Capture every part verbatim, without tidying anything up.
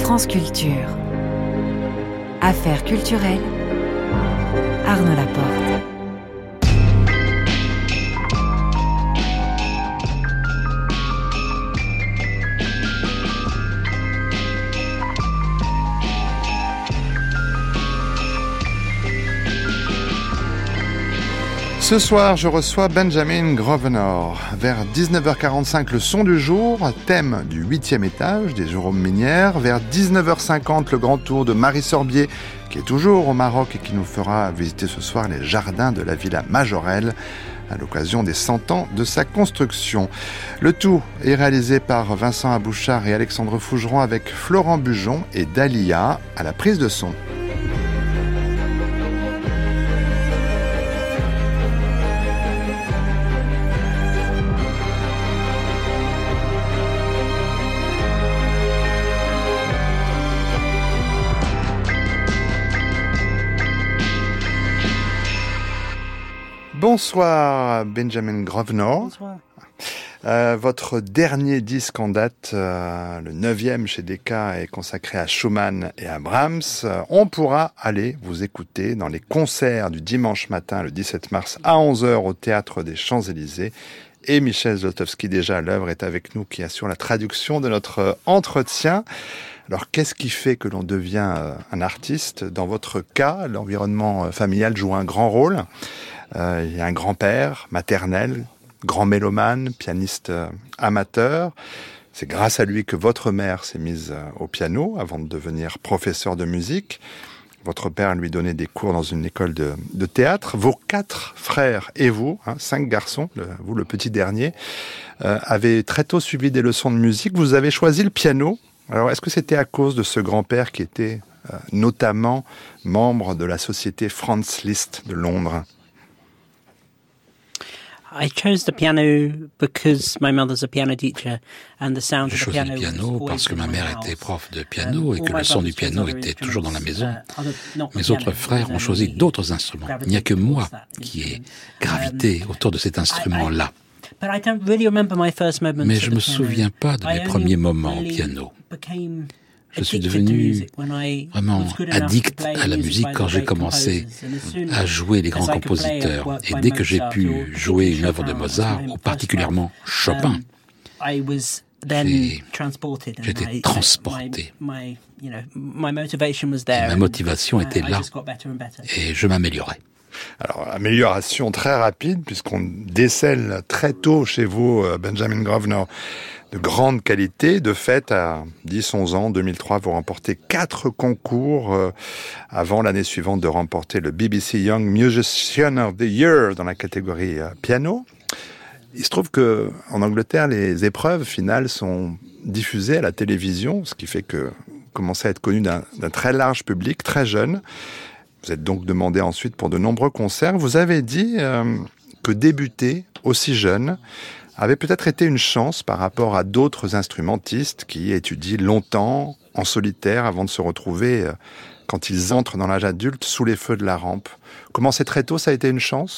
France Culture. Affaires culturelles. Arnaud Laporte. Ce soir, je reçois Benjamin Grosvenor. Vers dix-neuf heures quarante-cinq, le son du jour, thème du huitième étage des Jérôme Minière. Vers dix-neuf heures cinquante, le grand tour de Marie Sorbier, qui est toujours au Maroc et qui nous fera visiter ce soir les jardins de la Villa Majorelle à l'occasion des cent ans de sa construction. Le tout est réalisé par Vincent Abouchard et Alexandre Fougeron avec Florent Bujon et Dalia à la prise de son. Bonsoir Benjamin Grosvenor. Bonsoir. Euh, votre dernier disque en date, euh, le neuvième chez Decca, est consacré à Schumann et à Brahms. Euh, on pourra aller vous écouter dans les concerts du dimanche matin, le dix-sept mars, à onze heures au Théâtre des Champs-Élysées. Et Michel Zlotowski, déjà à l'œuvre, est avec nous, qui assure la traduction de notre entretien. Alors, qu'est-ce qui fait que l'on devient euh, un artiste ? Dans votre cas, l'environnement familial joue un grand rôle. Euh, il y a un grand-père maternel, grand mélomane, pianiste euh, amateur. C'est grâce à lui que votre mère s'est mise euh, au piano avant de devenir professeur de musique. Votre père lui donnait des cours dans une école de, de théâtre. Vos quatre frères et vous, hein, cinq garçons, le, vous le petit dernier, euh, avez très tôt suivi des leçons de musique. Vous avez choisi le piano. Alors, est-ce que c'était à cause de ce grand-père qui était euh, notamment membre de la société Franz Liszt de Londres ? I chose the piano because my mother's a piano teacher and the sound J'ai of the choisi piano le was piano always parce que in ma my mère house. était prof de piano et Um, que all le my son du brothers chose piano other était toujours dans la maison. instruments, uh, other- not the Mes piano, autres frères ont but choisi then d'autres instruments. Il n'y a que moi qui ai gravité autour de cet instrument-là. But I don't really remember my first moments Mais at je the me piano. souviens pas de I mes only premiers moments au really piano. became Je suis addicted to devenu music when I vraiment was good enough to addict play à la music musique by quand the j'ai great commencé composers. And as soon à jouer les as grands I could play a compositeurs. work Et by dès que j'ai Mozart pu or jouer une particularly œuvre de Chopin, Mozart, my ou first particulièrement love, Chopin, um, I was then J'ai- transported. and j'étais I- transporté. My, my, you know, my motivation was Et there. ma and motivation I- était I là. just got better and better. et je m'améliorais. Alors, amélioration très rapide, puisqu'on décèle très tôt chez vous, euh, Benjamin Grosvenor, de grande qualité. De fait, à dix onze ans, deux mille trois, vous remportez quatre concours euh, avant l'année suivante de remporter le B B C Young Musician of the Year dans la catégorie euh, piano. Il se trouve que en Angleterre, les épreuves finales sont diffusées à la télévision, ce qui fait que vous commencez à être connu d'un, d'un très large public, très jeune. Vous êtes donc demandé ensuite pour de nombreux concerts. Vous avez dit euh, que débuter aussi jeune avait peut-être été une chance par rapport à d'autres instrumentistes qui étudient longtemps, en solitaire, avant de se retrouver, euh, quand ils entrent dans l'âge adulte, sous les feux de la rampe. Commencer très tôt, ça a été une chance ?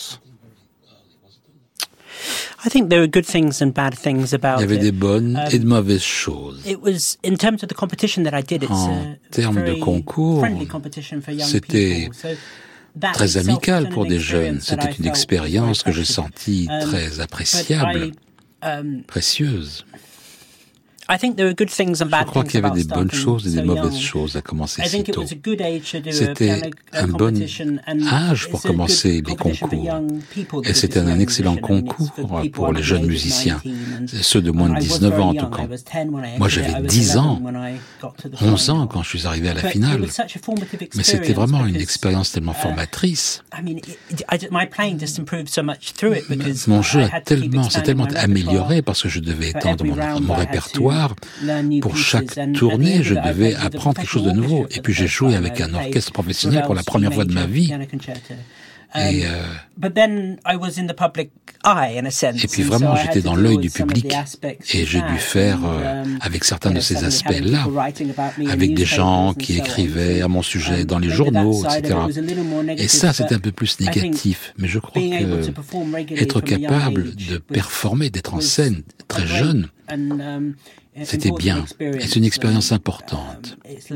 I think there were good things and bad things about Il y avait it. des bonnes Um, et de mauvaises choses. It was in terms of the competition that I did. It's En a termes de very concours, friendly competition for young c'était people. So that Très itself amical was pour an des jeunes. experience that C'était I une felt expérience que very j'ai precious. sentie Um, très but appréciable, I, um, précieuse. I think there were good things and Je bad crois things qu'il y avait about des bonnes starting choses et des so mauvaises young. choses à commencer I si think it tôt. was a good age to do a C'était piano a un bon competition, and âge pour it's a good commencer les competition for concours. young people Et because c'était it's a un young excellent musician. I mean, it's concours for people pour les under jeunes the age of musiciens, nineteen, and ceux de moins de I was dix-neuf very ans en tout young. cas. I was ten when I Moi, entered j'avais it. I was dix ans, eleven when I got to the onze ans final. quand je suis arrivé à la But it finale. was such a formative Mais c'était experience vraiment une because, expérience tellement uh, formatrice. I mean, it, I, my playing just improved so much through it because Mon jeu I a had to keep tellement, s'est expanding tellement my amélioré repertoire. parce que je devais For étendre every mon, round, mon I had to répertoire. learn new Pour pieces, chaque and at the tournée, end je of it, I devais played with a apprendre quelque chose de professional nouveau. orchestra Et for puis the j'ai first joué time. avec I un played orchestre professionnel pour la Ravel's première C fois de ma major vie. piano concerto. Um, Et, euh, but then I was in the public eye, in a sense. Et puis and so vraiment, I had j'étais to dans deal l'œil with du some of public the aspects et of j'ai dû that, faire and, euh, um, avec certains you de know, ces suddenly having aspects-là, people writing about me in avec des gens newspapers qui and so on. écrivaient à mon sujet Um, dans les maybe journaux, that side of et cetera. it was a little more Et negative, ça, c'était un but peu plus I think négatif. Mais je crois being able to que perform regularly être from a young capable age de was- performer, d'être en was scène a très great jeune, and, um, C'était bien, et c'est une expérience importante.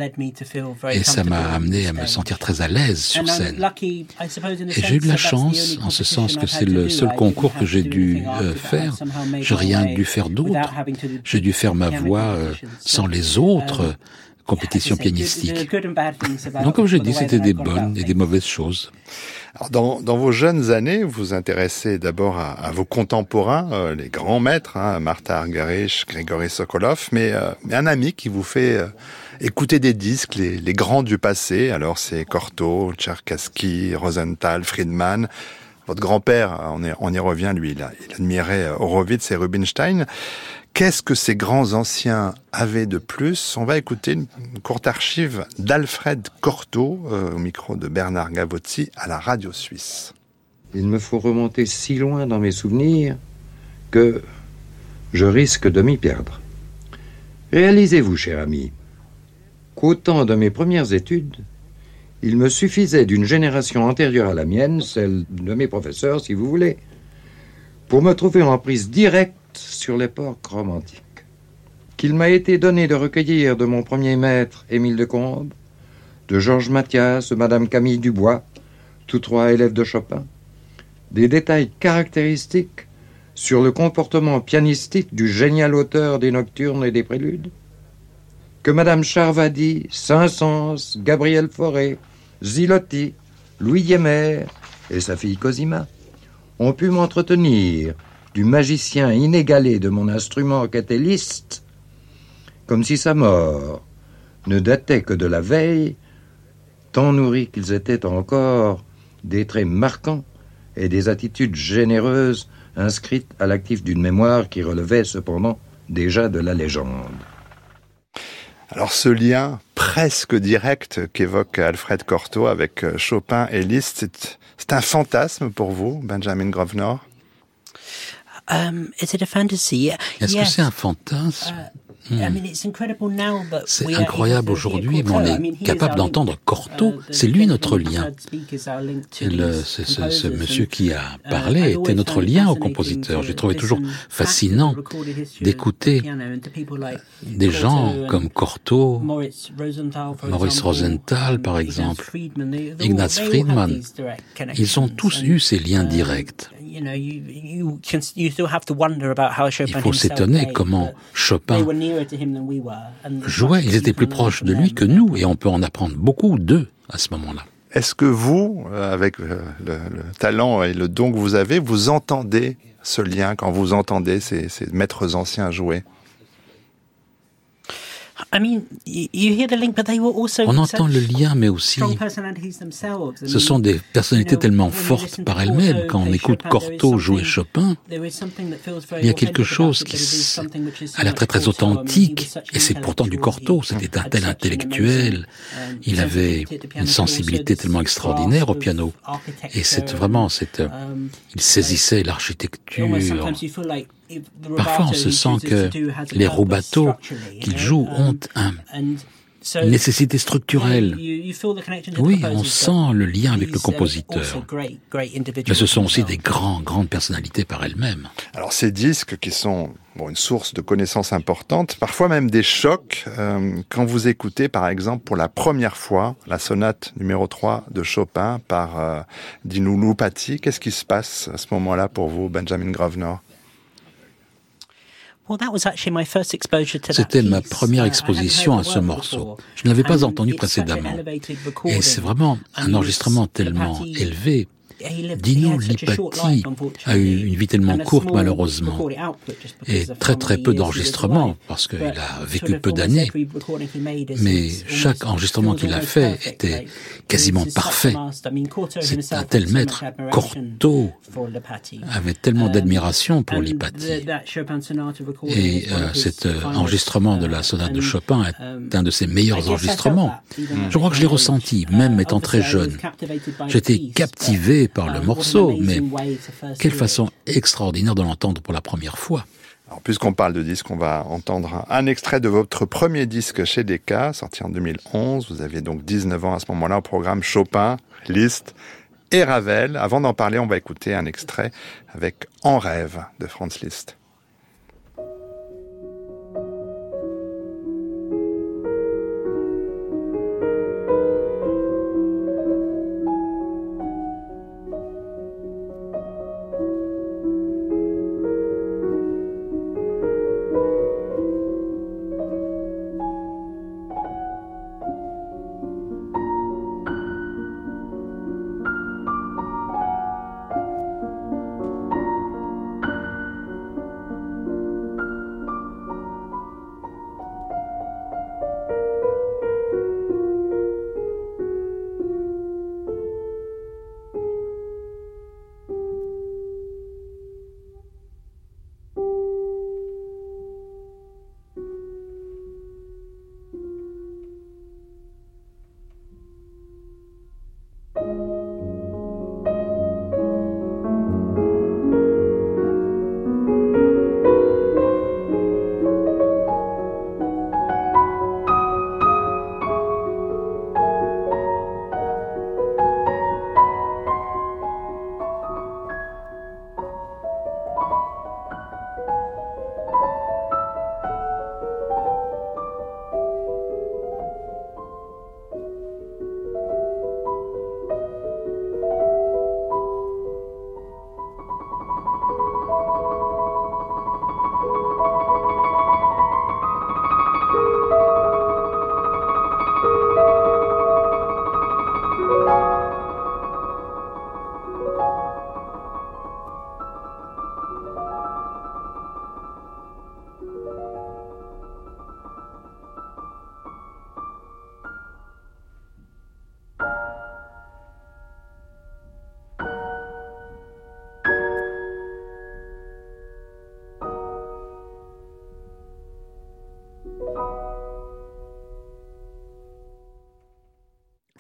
Et ça m'a amené à me sentir très à l'aise sur scène. Et j'ai eu de la chance, en ce sens que c'est le seul concours que j'ai dû euh, faire. J'ai rien dû faire d'autre. J'ai dû faire ma voix euh, sans les autres compétitions pianistiques. Donc, comme j'ai dit, c'était des bonnes et des mauvaises choses. Alors dans, dans vos jeunes années, vous vous intéressez d'abord à, à vos contemporains, euh, les grands maîtres, hein, Martha Argerich, Grigory Sokolov, mais, euh, mais un ami qui vous fait euh, écouter des disques, les, les grands du passé. Alors c'est Cortot, Tcherkassky, Rosenthal, Friedman. Votre grand-père, on y, on y revient, lui, il, a, il admirait Horowitz et Rubinstein. Qu'est-ce que ces grands anciens avaient de plus? On va écouter une, une courte archive d'Alfred Cortot, euh, au micro de Bernard Gavozzi, à la radio suisse. Il me faut remonter si loin dans mes souvenirs que je risque de m'y perdre. Réalisez-vous, cher ami, qu'au temps de mes premières études, il me suffisait d'une génération antérieure à la mienne, celle de mes professeurs, si vous voulez, pour me trouver en prise directe sur l'époque romantique. Qu'il m'a été donné de recueillir de mon premier maître, Émile de Combes, de Georges Mathias, de Madame Camille Dubois, tous trois élèves de Chopin, des détails caractéristiques sur le comportement pianistique du génial auteur des Nocturnes et des Préludes, que Madame Charvadi, Saint-Saëns, Gabriel Fauré, Zilotti, Louis Diemer et sa fille Cosima ont pu m'entretenir du magicien inégalé de mon instrument qu'était Liszt, comme si sa mort ne datait que de la veille, tant nourris qu'ils étaient encore des traits marquants et des attitudes généreuses inscrites à l'actif d'une mémoire qui relevait cependant déjà de la légende. Alors ce lien presque direct qu'évoque Alfred Cortot avec Chopin et Liszt, c'est, c'est un fantasme pour vous, Benjamin Grosvenor? Um, is it a fantasy? Est-ce yes. que c'est un fantasme? Uh, I mean, it's incredible now, but C'est we are incroyable able to hear aujourd'hui, mais Cortot. on I est mean, he is capable our d'entendre link. Cortot. Uh, the C'est lui notre gentleman lien. who speak is our link to Et le, these ce, ce, ce composers. monsieur qui a And, parlé uh, I était always notre found it lien au fascinating compositeur. to J'ai trouvé toujours listen fascinant back to the recorded history d'écouter of the piano and to people like des gens Cortot and comme Cortot, Maurice Rosenthal, for Maurice example, Rosenthal, and par Ignaz exemple, Friedman. They- they all- Ignaz they all have Friedman. these direct Ils ont connections. tous And, eu ces liens um, directs. You know, you, you, can, you still have to wonder about how Chopin Il faut himself s'étonner played, comment but Chopin they were nearer to him than we were, and jouait. much Ils that étaient you plus can learn proches from de lui them. que nous, et on peut en apprendre beaucoup d'eux à ce moment-là. Est-ce que vous, euh, avec euh, le, le talent et le don que vous avez, vous entendez ce lien quand vous entendez ces, ces maîtres anciens jouer? I mean, you, you hear the link, but they were also On entend such le lien, mais aussi strong personalities themselves. I ce mean, sont des personnalités you know, tellement when you fortes listen par to elles-mêmes. Cortot Quand on play écoute Chopin, there is Cortot jouer something- Chopin, there is something that feels very il y a quelque authentic about chose it, qui but it is s- something which is so a l'air much très très Cortot. I mean, he was authentique, such an et c'est pourtant du intellectual. Cortot. He C'était un had tel such an intellectuel. amazing, um, Il avait sensitivity at the piano, une but sensibilité also tellement this extraordinaire au grasp piano. of architecture Et c'est and, vraiment cette, um, il saisissait almost l'architecture. sometimes you feel like if the Parfois, on rubato se he sent chooses que to do has a les purpose rubatos structurally, you qu'il know, joue um, ont un, and so, une nécessité structurelle. yeah, you- you feel the connection to the Oui, composer, on but sent le lien avec le these are compositeur. also great, great individuals Mais ce sont aussi themselves. des grands, grandes personnalités par elles-mêmes. Alors ces disques qui sont bon, une source de connaissances importantes, parfois même des chocs, euh, quand vous écoutez par exemple pour la première fois la sonate numéro trois de Chopin par euh, Dinu Loupati, qu'est-ce qui se passe à ce moment-là pour vous, Benjamin Grosvenor? Well, that was actually my first exposure to that C'était ma piece. première Uh, I exposition hadn't à heard ce the work morceau. before. Je ne l'avais pas And entendu it's such an précédemment. elevated Et recording. c'est vraiment And un he was- enregistrement tellement Lipati, élevé. he lived- he Dino had such a short Lipati life, a unfortunately, eu une vie tellement and a courte, small malheureusement, recording output just because et of très how très many peu years he was d'enregistrements, alive. parce qu'il But a sort vécu of peu almost d'années. every recording he made is- Mais is chaque almost- enregistrement feels qu'il a almost fait perfect, était like, quasiment this is such a parfait. master. I mean, Cortot C'est himself un tel had so maître. much admiration Cortot for Lipati. avait tellement Um, d'admiration pour and Lipati. the- that Chopin sonata recording Et is one euh, of his cet euh, finest, enregistrement de uh, la sonate de and, Chopin est um, un de ses I meilleurs guess I felt enregistrements. that, even Je crois que je l'ai at my ressenti, age. même Uh, étant très obviously, I was jeune. captivated by the J'étais piece, captivé but, par le um, what an morceau, mais amazing way to first quelle hear façon it. extraordinaire de l'entendre pour la première fois. Alors, puisqu'on parle de disques, on va entendre un, un extrait de votre premier disque chez Decca, sorti en deux mille onze. Vous aviez donc dix-neuf ans à ce moment-là, au programme Chopin, Liszt et Ravel. Avant d'en parler, on va écouter un extrait avec En rêve de Franz Liszt.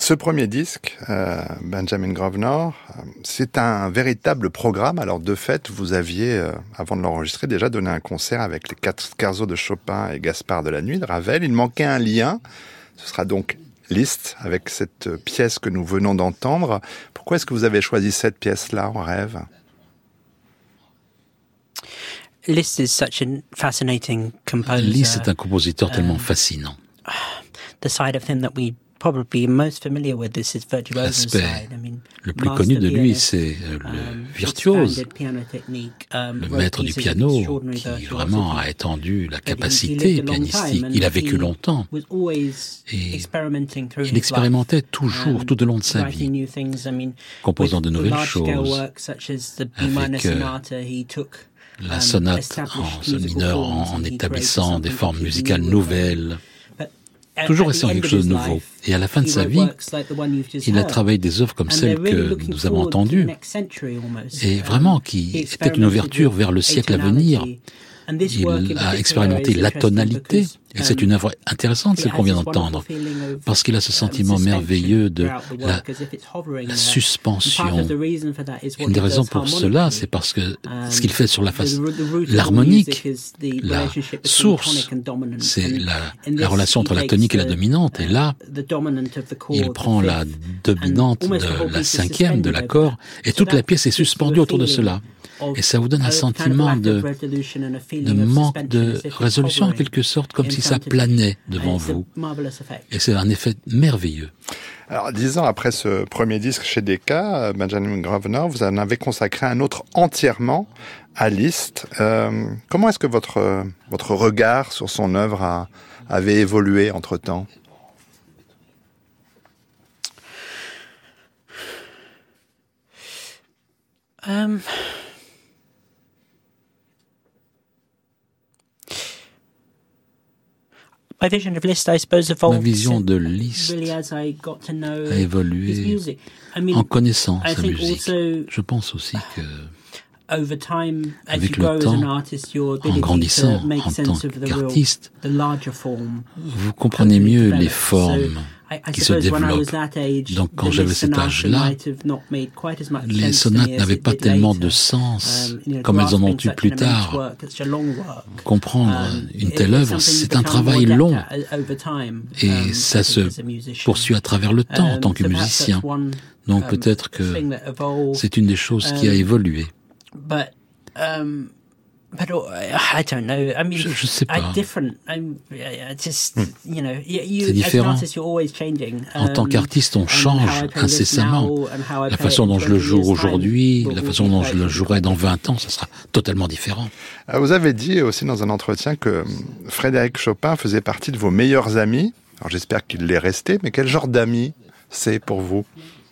Ce premier disque, euh, Benjamin Grosvenor, euh, c'est un véritable programme. Alors de fait, vous aviez, euh, avant de l'enregistrer, déjà donné un concert avec les quatre scherzo de Chopin et Gaspard de la Nuit de Ravel. Il manquait un lien. Ce sera donc Liszt avec cette pièce que nous venons d'entendre. Pourquoi est-ce que vous avez choisi cette pièce-là en rêve ? Liszt is such a fascinating composer. Liszt est un compositeur um, tellement fascinant. The side of him that we probably most familiar with this is virtuoso L'aspect side. I mean, le plus connu de lui, c'est le virtuose, le maître du piano, qui vraiment a étendu la capacité pianistique. Il a vécu longtemps et il expérimentait toujours, tout au long de sa vie, composant de nouvelles choses, avec euh, la sonate en sol mineur, en, en établissant des formes musicales nouvelles. Toujours restant quelque chose de nouveau. Et à la fin de sa vie, il a travaillé des œuvres comme celles que nous avons entendues, et vraiment qui étaient une ouverture vers le siècle à venir. Il a expérimenté l'atonalité, et c'est une œuvre intéressante, celle qu'on vient d'entendre, parce qu'il a ce sentiment merveilleux de la, la suspension. Une des raisons pour cela, c'est parce que ce qu'il fait sur la face, l'harmonique, la source, c'est la, la relation entre la tonique et la dominante, et là, il prend la dominante de la cinquième de l'accord, et toute la pièce est suspendue autour de cela. Et ça vous donne un sentiment de, de manque de résolution en quelque sorte, comme si ça planait devant vous. Et c'est un effet merveilleux. Alors, dix ans après ce premier disque chez Decca, Benjamin Grosvenor, vous en avez consacré un autre entièrement à Liszt. Euh, comment est-ce que votre, votre regard sur son œuvre a, avait évolué entre-temps ? Um... Ma vision de Liszt a évolué en connaissant sa musique. Je pense aussi que, avec le temps, en grandissant en tant qu'artiste, vous comprenez mieux les formes qui se développent. Donc quand j'avais cet âge-là, les sonates n'avaient pas tellement de sens comme elles en ont eu plus tard. Comprendre une telle œuvre, c'est un travail long et ça se poursuit à travers le temps en tant que musicien. Donc peut-être que c'est une des choses qui a évolué. But I don't know. I mean, je, je sais pas. I'm different. I'm just, you know, you, c'est différent. As an artist, you're always changing. En tant qu'artiste, on change incessamment. La façon dont je le joue aujourd'hui, la façon dont je le jouerai dans vingt ans, ça sera totalement différent. Vous avez dit aussi dans un entretien que Frédéric Chopin faisait partie de vos meilleurs amis. Alors j'espère qu'il l'est resté, mais quel genre d'ami c'est pour vous ?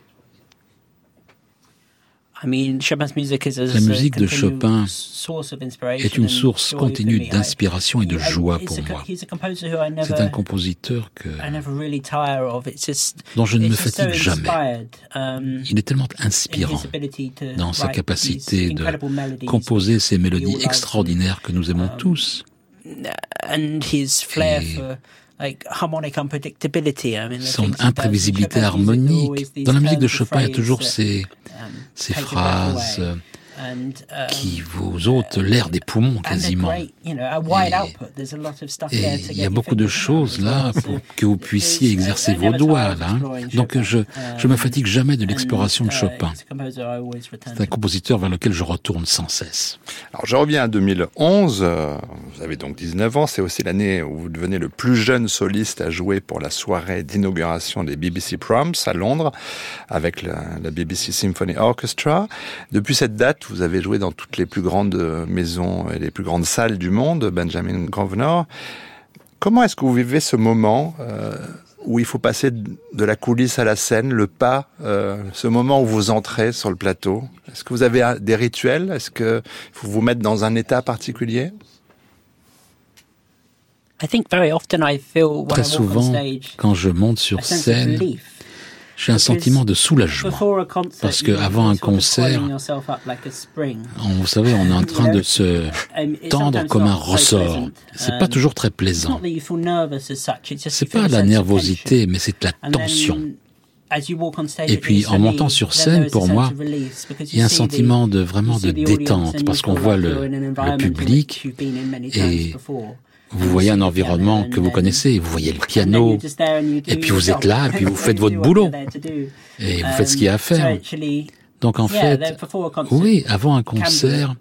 La musique de Chopin est une source continue d'inspiration et de joie pour moi. C'est un compositeur que, dont je ne me fatigue jamais. Il est tellement inspirant dans sa capacité de composer ces mélodies extraordinaires que nous aimons tous. Et son imprévisibilité harmonique. Dans la musique de Chopin, il y a toujours ces, ces phrases qui vous ôtent l'air des poumons quasiment. Et, et il y a beaucoup de choses là pour que vous puissiez exercer vos doigts là. Donc je je me fatigue jamais de l'exploration de Chopin. C'est un compositeur vers lequel je retourne sans cesse. Alors je reviens à deux mille onze. Vous avez donc dix-neuf ans. C'est aussi l'année où vous devenez le plus jeune soliste à jouer pour la soirée d'inauguration des B B C Proms à Londres avec la, la B B C Symphony Orchestra. Depuis cette date, vous avez joué dans toutes les plus grandes maisons et les plus grandes salles du monde, Benjamin Grosvenor. Comment est-ce que vous vivez ce moment euh, où il faut passer de la coulisse à la scène, le pas, euh, ce moment où vous entrez sur le plateau? Est-ce que vous avez des rituels? Est-ce qu'il faut vous mettre dans un état particulier? Très souvent, quand je monte sur scène, j'ai un sentiment de soulagement, parce qu'avant un concert, on, vous savez, on est en train de se tendre comme un ressort. C'est pas toujours très plaisant. C'est pas la nervosité, mais c'est la tension. Et puis, en montant sur scène, pour moi, il y a un sentiment de vraiment de détente, parce qu'on voit le, le public et vous voyez un environnement que vous connaissez, vous voyez le piano, et puis vous êtes là, et puis vous faites votre boulot, et vous faites ce qu'il y a à faire. Donc en fait, oui, avant un concert,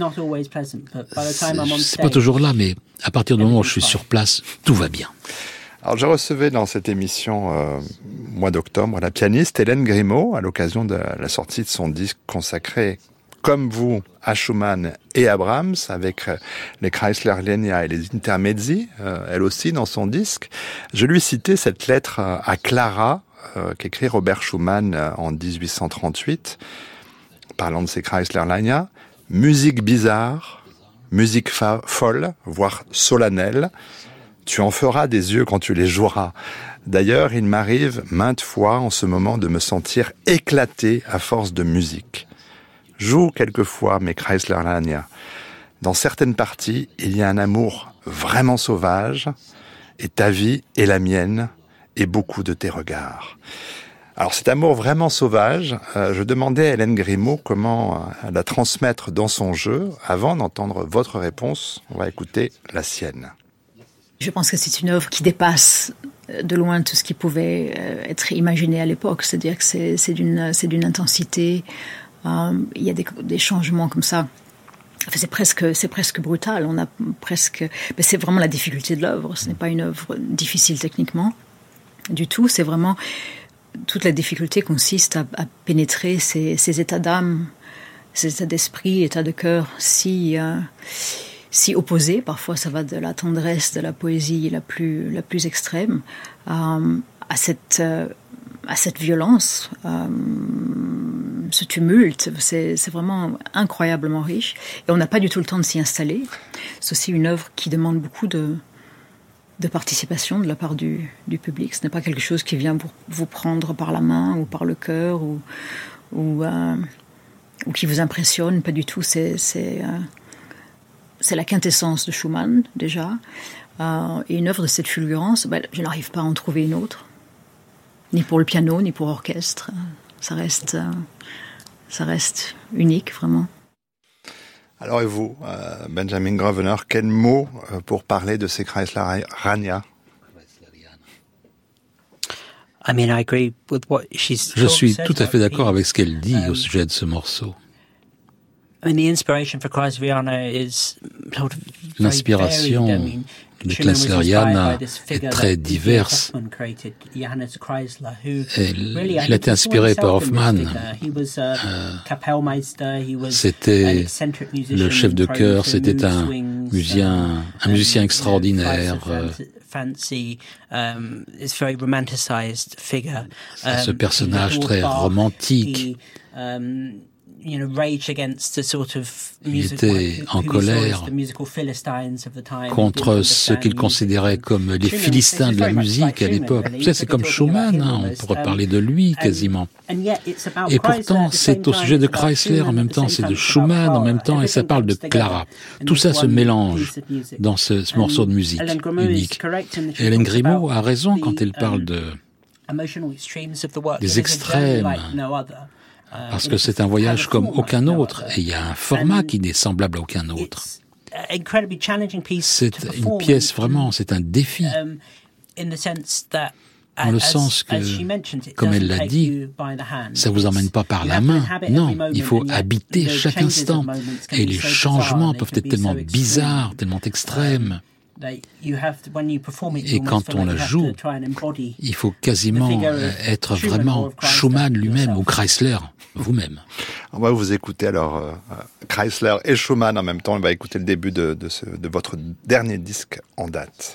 c'est, c'est pas toujours là, mais à partir du moment où je suis sur place, tout va bien. Alors, je recevais dans cette émission, euh, mois d'octobre, la pianiste Hélène Grimaud, à l'occasion de la sortie de son disque consacré, comme vous, à Schumann et à Brahms, avec les Kreisler-Lenia et les Intermezzi, euh, elle aussi dans son disque. Je lui citais cette lettre à Clara, euh, qu'écrit Robert Schumann en dix-huit cent trente-huit, parlant de ses Kreisler-Lenia. Musique bizarre, musique fa- folle, voire solennelle. Tu en feras des yeux quand tu les joueras. D'ailleurs, il m'arrive maintes fois en ce moment de me sentir éclaté à force de musique. Joue quelquefois mes Kreisler-Lenia. Dans certaines parties, il y a un amour vraiment sauvage, et ta vie est la mienne, et beaucoup de tes regards. Alors cet amour vraiment sauvage, euh, je demandais à Hélène Grimaud comment euh, la transmettre dans son jeu. Avant d'entendre votre réponse, on va écouter la sienne. Je pense que c'est une œuvre qui dépasse de loin tout ce qui pouvait être imaginé à l'époque. C'est-à-dire que c'est, c'est, d'une, c'est d'une intensité. Euh, il y a des, des changements comme ça. Enfin, c'est presque, c'est presque brutal. On a presque. Mais c'est vraiment la difficulté de l'œuvre. Ce n'est pas une œuvre difficile techniquement du tout. C'est vraiment toute la difficulté consiste à, à pénétrer ces, ces états d'âme, ces états d'esprit, états de cœur si. Euh, si opposés, parfois ça va de la tendresse, de la poésie la plus, la plus extrême, euh, à, cette, euh, à cette violence, euh, ce tumulte, c'est, c'est vraiment incroyablement riche. Et on n'a pas du tout le temps de s'y installer. C'est aussi une œuvre qui demande beaucoup de, de participation de la part du, du public. Ce n'est pas quelque chose qui vient vous, vous prendre par la main ou par le cœur ou, ou, euh, ou qui vous impressionne, pas du tout. C'est... c'est euh, C'est la quintessence de Schumann, déjà. Euh, et une œuvre de cette fulgurance, ben, je n'arrive pas à en trouver une autre. Ni pour le piano, ni pour orchestre. Ça reste, euh, ça reste unique, vraiment. Alors et vous, euh, Benjamin Grosvenor, quel mot euh, pour parler de ces Kreisler-Lenia? I mean, I agree with what she's Je suis tout à fait d'accord avec ce qu'elle dit au sujet de ce morceau. L'inspiration de Kreisleriana est très diverse. Et il a été inspiré par Hoffmann. Euh, c'était le chef de chœur, c'était un musicien, un musicien extraordinaire. Ce personnage très romantique. Il était en colère contre ce qu'il considérait comme les Philistins de la musique à l'époque. Vous savez, c'est comme Schumann, hein, on pourrait parler de lui quasiment. Et pourtant, c'est au sujet de Kreisler, en même temps c'est de Schumann, en même temps, et ça parle de Clara. Tout ça se mélange dans ce, ce morceau de musique unique. Et Hélène Grimaud a raison quand elle parle de des extrêmes. Parce que c'est un voyage comme aucun autre, et il y a un format qui n'est semblable à aucun autre. C'est une pièce vraiment, c'est un défi, dans le sens que, comme elle l'a dit, ça vous emmène pas par la main, non, il faut habiter chaque instant, et les changements peuvent être tellement bizarres, tellement extrêmes. Et quand on la joue, il faut quasiment être vraiment Schumann lui-même ou Kreisler, vous-même. On va vous écouter alors euh, Kreisler et Schumann en même temps. On va écouter le début de, de, ce, de votre dernier disque en date.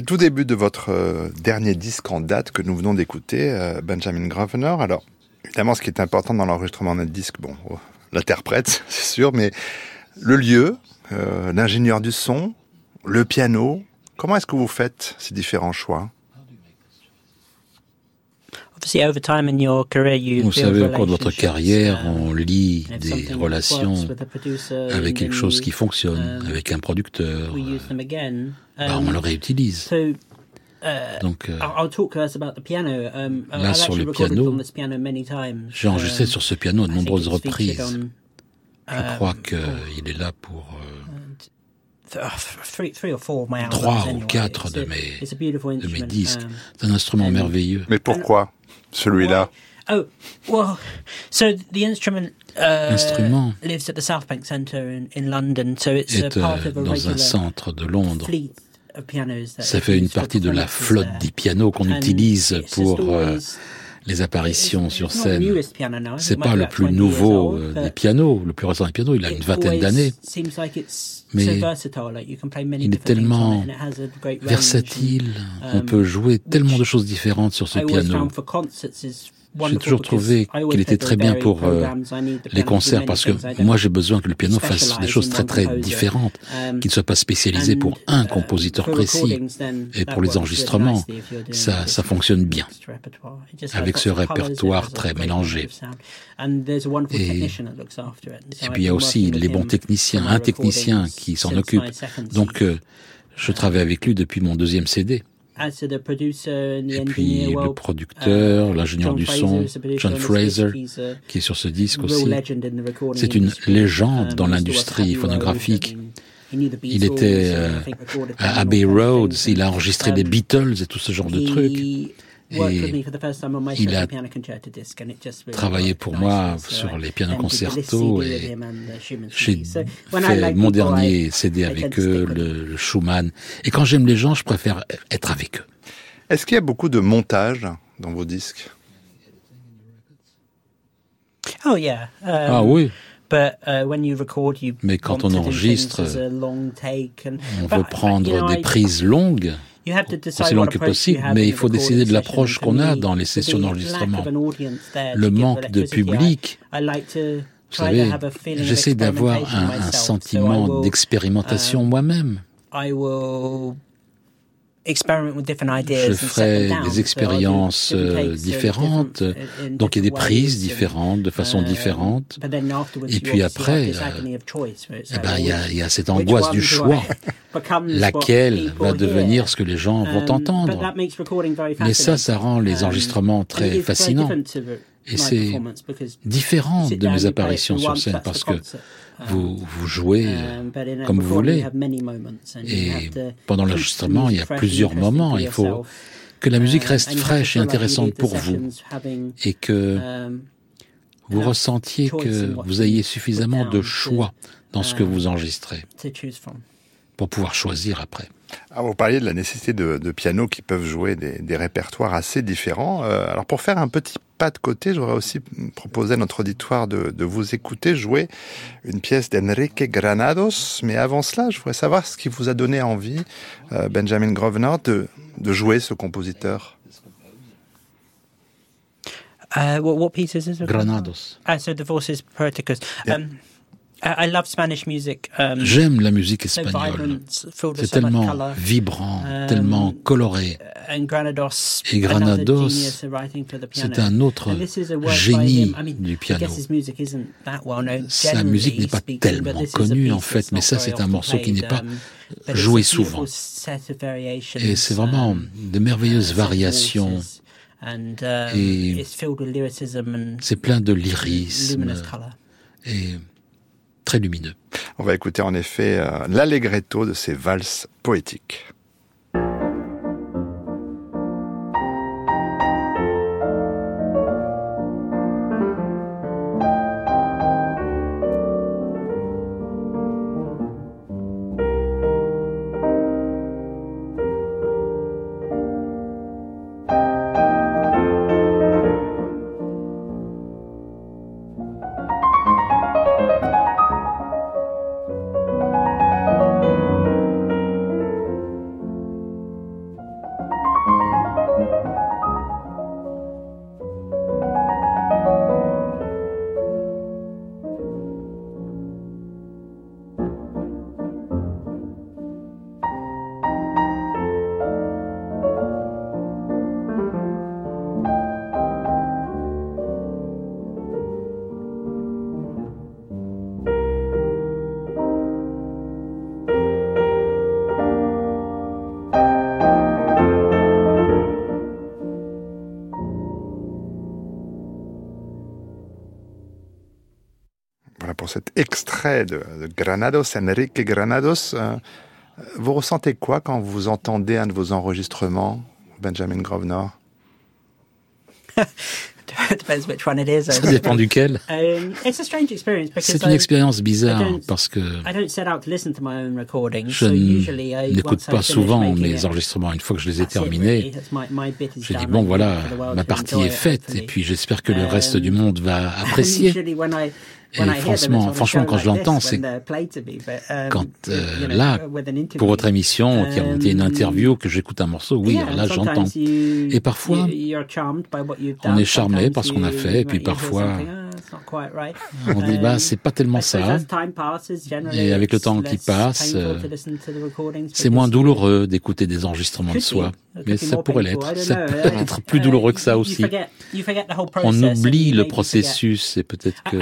tout début de votre euh, dernier disque en date que nous venons d'écouter, euh, Benjamin Grosvenor. Alors, évidemment, ce qui est important dans l'enregistrement d'un disque, bon, oh, l'interprète, c'est sûr, mais le lieu, euh, l'ingénieur du son, le piano. Comment est-ce que vous faites ces différents choix? Vous savez, au cours de votre carrière, on lit des relations avec quelque chose qui fonctionne, avec un producteur. Bah, on le réutilise. Donc, euh, là, sur le piano, j'ai enregistré sur ce piano de nombreuses reprises. Je crois qu'il est là pour euh, trois ou quatre de mes, de mes disques. C'est un instrument merveilleux. Mais pourquoi celui-là? Oh, well, so the instrument uh, L'instrument lives at the South Bank Centre in, in London, so it's est a part euh, of a dans un centre de Londres. fleet of pianos that Ça fait une partie de la flotte des pianos qu'on utilise pour euh, les apparitions sur scène. C'est pas le plus nouveau euh, des pianos, le plus récent des pianos, il a une vingtaine d'années. Mais il est tellement versatile, on peut jouer tellement de choses différentes sur ce piano. J'ai toujours trouvé qu'il était très bien pour euh, les concerts parce que moi j'ai besoin que le piano fasse des choses très très différentes, qu'il ne soit pas spécialisé pour un compositeur précis. Et pour les enregistrements, ça, ça fonctionne bien avec ce répertoire très mélangé. Et, et puis il y a aussi les bons techniciens, un technicien qui s'en occupe. Donc euh, je travaille avec lui depuis mon deuxième C D. Et puis le producteur, l'ingénieur du son, John Fraser, qui est sur ce disque aussi. C'est une légende dans l'industrie phonographique. Il était euh, à Abbey Road, il a enregistré les Beatles et tout ce genre de trucs. Et il a travaillé pour moi sur les pianos concerto et j'ai fait mon dernier C D avec eux, le, le Schumann. Et quand j'aime les gens, je préfère être avec eux. Est-ce qu'il y a beaucoup de montage dans vos disques? Oh yeah. Um, ah oui. But, uh, when you record, you Mais quand on enregistre, on veut prendre des prises longues. aussi long que possible, mais il faut décider de l'approche qu'on a dans les sessions d'enregistrement. Le manque de public, vous savez, j'essaie d'avoir un, un sentiment d'expérimentation moi-même. Je ferai des expériences euh, différentes, donc il y a des prises différentes, de façon différente. Et puis après, euh, eh ben, il y a, il y a cette angoisse du choix, laquelle va devenir ce que les gens vont entendre. Mais ça, ça rend les enregistrements très fascinants. Et c'est différent de mes apparitions sur scène parce que vous, vous jouez comme vous voulez. Et pendant l'enregistrement, il y a plusieurs moments. Il faut que la musique reste fraîche et intéressante pour vous et que vous ressentiez que vous ayez suffisamment de choix dans ce que vous enregistrez pour pouvoir choisir après. Ah, vous parliez de la nécessité de, de pianos qui peuvent jouer des, des répertoires assez différents. Euh, alors pour faire un petit pas de côté, j'aurais aussi proposé à notre auditoire de, de vous écouter jouer une pièce d'Enrique Granados. Mais avant cela, je voudrais savoir ce qui vous a donné envie, euh, Benjamin Grosvenor, de, de jouer ce compositeur. Uh, what, what piece is this? Granados. Ah, so the Voces Poeticas. Yeah. Um, I love Spanish music. Um, J'aime la musique espagnole. C'est tellement vibrant, um, tellement coloré. Et Granados, c'est un autre génie du piano. Sa musique n'est pas tellement connue en fait, mais ça c'est un morceau qui n'est pas joué souvent. Et c'est vraiment de merveilleuses variations. Et c'est plein de lyrisme et très lumineux. On va écouter en effet euh, l'allegretto de ces valses poétiques. Voilà pour cet extrait de, de Granados, Enrique Granados. Euh, vous ressentez quoi quand vous entendez un de vos enregistrements, Benjamin Grosvenor? Ça dépend duquel. C'est une expérience bizarre parce que je n'écoute pas souvent mes enregistrements. Une fois que je les ai terminés, j'ai dit bon voilà, ma partie est faite et puis j'espère que le reste du monde va apprécier. Et franchement, franchement, quand je l'entends, c'est quand euh, là, pour votre émission, qui a monté une interview, que j'écoute un morceau, oui, alors là, j'entends. Et parfois, on est charmé par ce qu'on a fait, et puis parfois, on dit, bah, c'est pas tellement ça. Et avec le temps qui passe, euh, c'est moins douloureux d'écouter des enregistrements de soi. Mais ça pourrait l'être. Ça peut être plus douloureux que ça aussi. On oublie le processus, et peut-être que...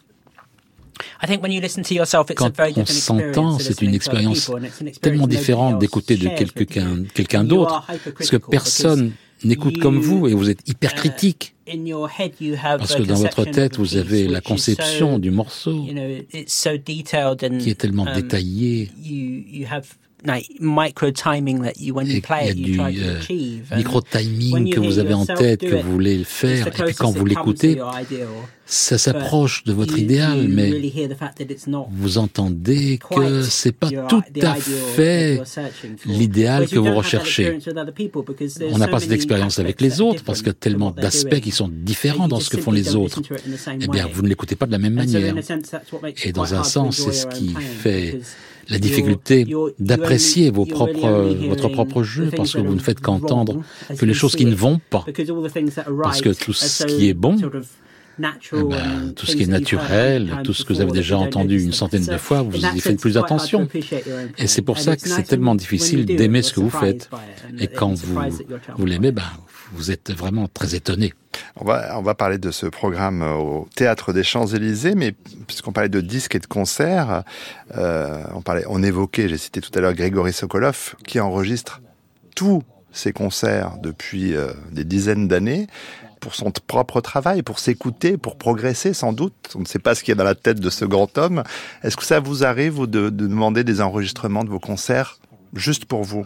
Quand on s'entend, c'est une expérience tellement différente d'écouter de quelqu'un, quelqu'un d'autre, parce que personne n'écoute comme vous et vous êtes hyper critique. Parce que dans votre tête, vous avez la conception du morceau qui est tellement détaillée. Et il y a du euh, micro-timing que vous avez en tête, que vous voulez faire, et puis quand vous l'écoutez, ça s'approche de votre idéal, mais vous entendez que c'est pas tout à fait l'idéal que vous recherchez. On n'a pas cette expérience avec les autres, parce qu'il y a tellement d'aspects qui sont différents dans ce que font les autres. Eh bien, vous ne l'écoutez pas de la même manière. Et dans un sens, c'est ce qui fait la difficulté d'apprécier vos propres, votre propre jeu, parce que vous ne faites qu'entendre que les choses qui ne vont pas. Parce que tout ce qui est bon, eh ben, tout ce qui est naturel, tout ce que vous avez déjà entendu une centaine de fois, vous y faites plus attention. Et c'est pour ça que c'est tellement difficile d'aimer ce que vous faites. Et quand vous, vous l'aimez, ben, vous êtes vraiment très étonné. On va, on va parler de ce programme au Théâtre des Champs-Élysées, mais puisqu'on parlait de disques et de concerts, euh, on parlait, on évoquait, j'ai cité tout à l'heure Grégory Sokolov, qui enregistre tous ses concerts depuis euh, des dizaines d'années, pour son propre travail, pour s'écouter, pour progresser sans doute. On ne sait pas ce qu'il y a dans la tête de ce grand homme. Est-ce que ça vous arrive de, de demander des enregistrements de vos concerts juste pour vous?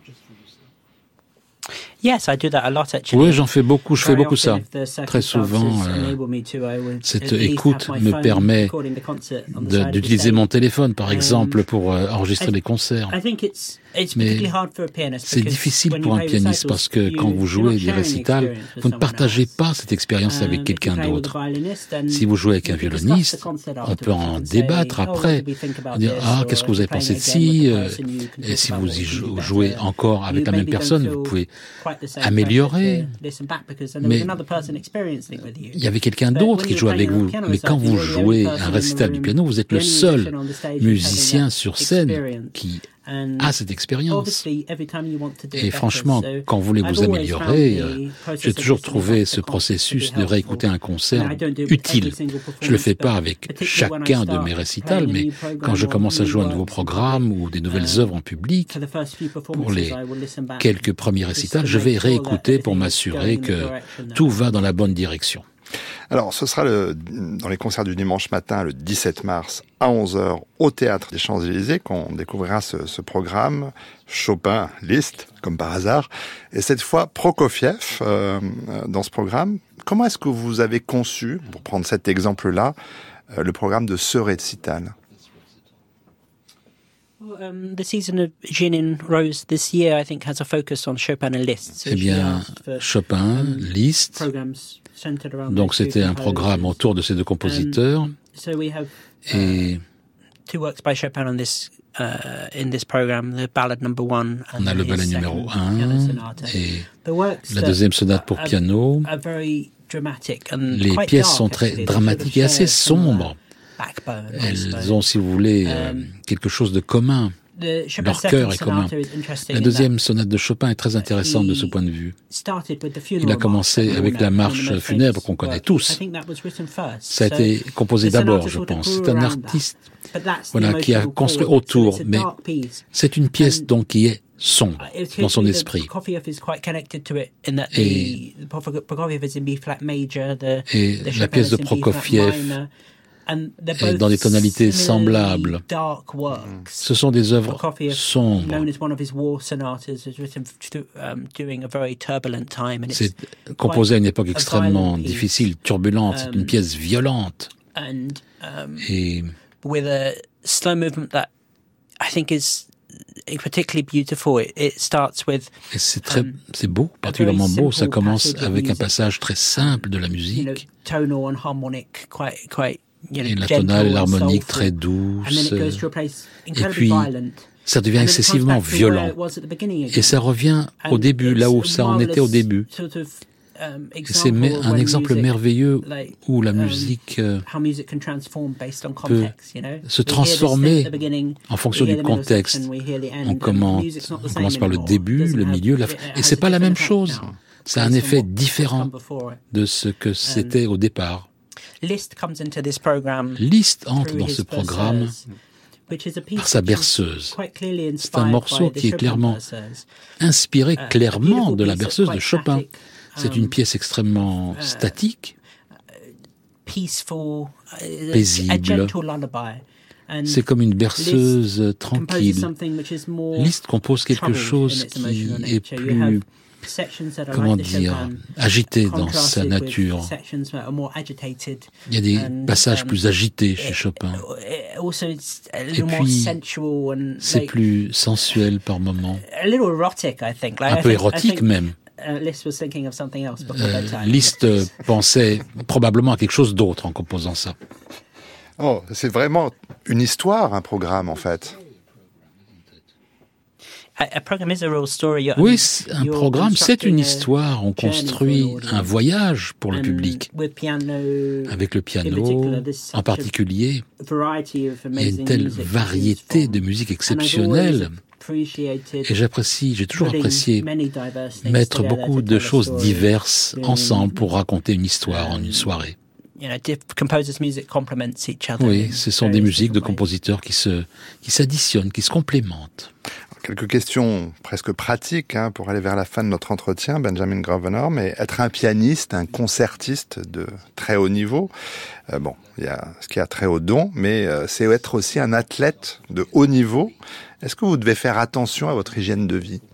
Oui, j'en fais beaucoup, je fais beaucoup ça. Très souvent, euh, cette écoute me permet de, d'utiliser mon téléphone, par exemple, pour euh, enregistrer des concerts. Mais c'est difficile pour un pianiste parce que quand vous jouez des récitals, vous ne partagez pas cette expérience avec quelqu'un d'autre. Si vous jouez avec un violoniste, on peut en débattre après, dire « Ah, qu'est-ce que vous avez pensé de ci ?» Et si vous y jouez encore avec la même personne, vous pouvez améliorer. Mais il y avait quelqu'un d'autre qui jouait avec vous. Mais quand vous jouez un récital du piano, vous êtes le seul musicien sur scène qui a cette expérience. Et franchement, quand vous voulez vous améliorer, euh, j'ai toujours trouvé ce processus de réécouter un concert utile. Je le fais pas avec chacun de mes récitals, mais quand je commence à jouer un nouveau programme ou des nouvelles œuvres en public, pour les quelques premiers récitals, je vais réécouter pour m'assurer que tout va dans la bonne direction. Alors, ce sera le, dans les concerts du dimanche matin, le dix-sept mars, à onze heures, au Théâtre des Champs-Élysées, qu'on découvrira ce, ce programme. Chopin, Liszt, comme par hasard. Et cette fois, Prokofiev, euh, dans ce programme. Comment est-ce que vous avez conçu, pour prendre cet exemple-là, euh, le programme de ce récital? Um, the season of Gin in Rose this year, I think, has a focus on Chopin and Liszt. So eh bien, Chopin, Liszt. Donc c'était un programme autour de ces deux compositeurs. Um, so we have, uh, et two works by Chopin on this uh, in this program, the Ballad Number One. On a le ballet numéro un et la deuxième sonate pour piano. Les pièces sont très dramatiques et assez sombres. Elles ont, si vous voulez, euh, quelque chose de commun. Leur cœur est commun. La deuxième sonate de Chopin est très intéressante de ce point de vue. Il a commencé avec la marche funèbre qu'on connaît tous. Ça a été composé d'abord, je pense. C'est un artiste, voilà, qui a construit autour, mais c'est une pièce donc qui est sombre dans son esprit. Et, et la pièce de Prokofiev et dans des tonalités semblables. Ce sont des œuvres sombres. C'est composé à une époque extrêmement difficile, turbulente. C'est une pièce violente. Et with a slow movement that I think is particularly beautiful. It, it starts with. Et c'est très, um, c'est beau, particulièrement beau. Ça commence avec un passage très simple de la musique. You know, tonal and harmonic, quite, quite. You know, et la tonale et l'harmonique très douce. Et puis, ça devient excessivement violent. Et ça revient au début, là où ça en était au début. C'est un exemple merveilleux où la musique euh, peut se transformer en fonction du contexte. On commence, on commence par le début, le milieu, la fin. Et c'est pas la même chose. Ça a un effet différent de ce que c'était au départ. Liszt entre dans ce programme par sa berceuse. C'est un morceau qui est clairement inspiré clairement de la berceuse de Chopin. C'est une pièce extrêmement statique, paisible. C'est comme une berceuse tranquille. Liszt compose quelque chose qui est plus, comment dire, agité dans sa nature. Il y a des passages plus agités chez Chopin. Et puis, c'est plus sensuel par moments. Un peu érotique même. Euh, Liszt pensait probablement à quelque chose d'autre en composant ça. Oh, c'est vraiment une histoire, un programme, en fait. Oui, un programme, c'est une histoire. On construit un voyage pour le public. Avec le piano, en particulier, il y a une telle variété de musique exceptionnelle. Et j'apprécie, j'ai toujours apprécié mettre beaucoup de choses diverses ensemble pour raconter une histoire en une soirée. Oui, ce sont des musiques de compositeurs qui se, qui s'additionnent, qui se complémentent. Quelques questions presque pratiques hein, pour aller vers la fin de notre entretien, Benjamin Grosvenor, mais être un pianiste, un concertiste de très haut niveau, euh, bon, il y a ce qu'il y a très haut don, mais euh, c'est être aussi un athlète de haut niveau. Est-ce que vous devez faire attention à votre hygiène de vie?